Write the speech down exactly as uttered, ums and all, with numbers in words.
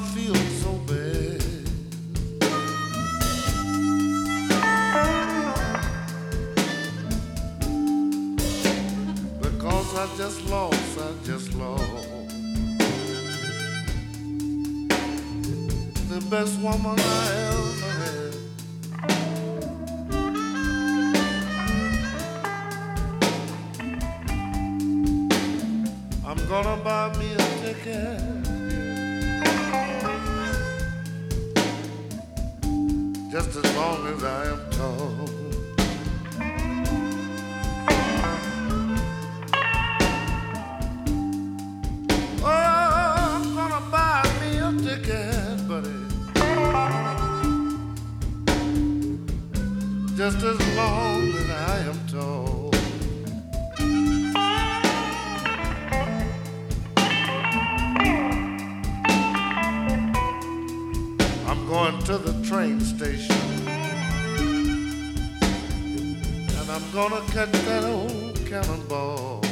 feel so bad. Because I just lost, I just lost the best woman I ever had. I'm gonna buy me a ticket just as long as I am told. Oh, I'm gonna buy me a ticket, buddy, just as long as I am told. I'm going to the train station, and I'm gonna catch that old cannonball.